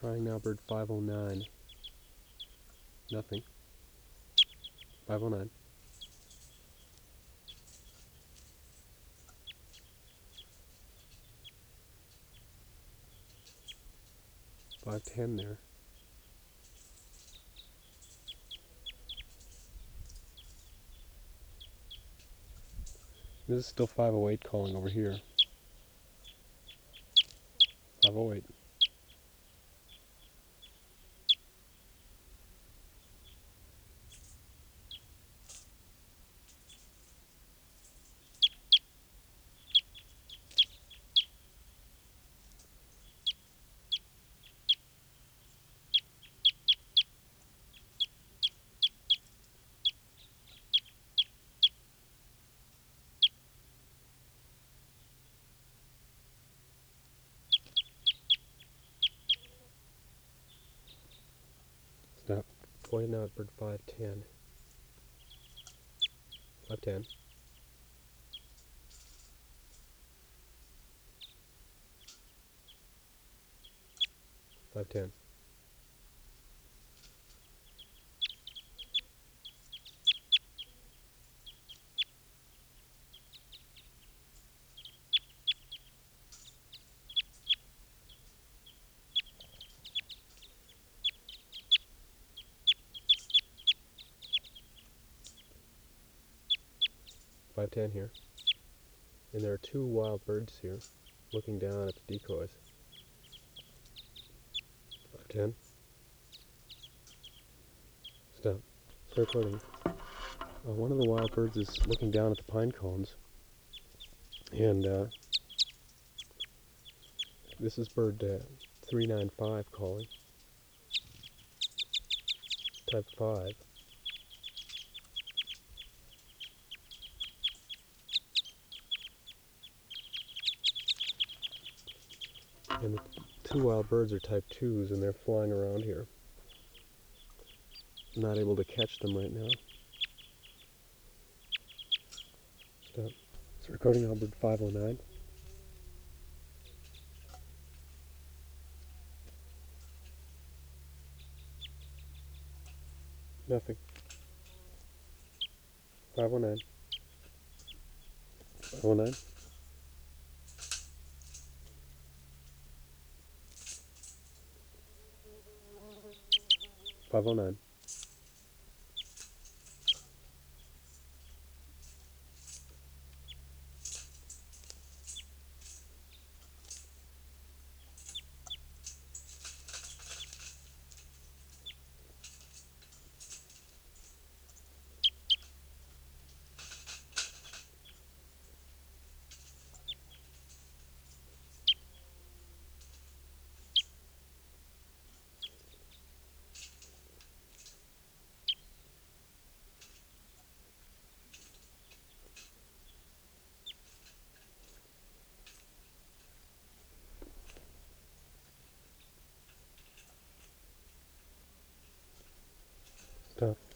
Trying now bird 509. Nothing. 509. 510 there. This is still 508 calling over here. 508. Stop. Pointed now at bird 510. 510. 510. 510 here. And there are two wild birds here looking down at the decoys. 510. Stop. Start recording. One of the wild birds is looking down at the pine cones. And this is bird 395 calling. Type 5. And the two wild birds are type 2s and they're flying around here. I'm not able to catch them right now. Stop. It's recording now bird 509. Nothing. 509. 509. 509. 509. Stop.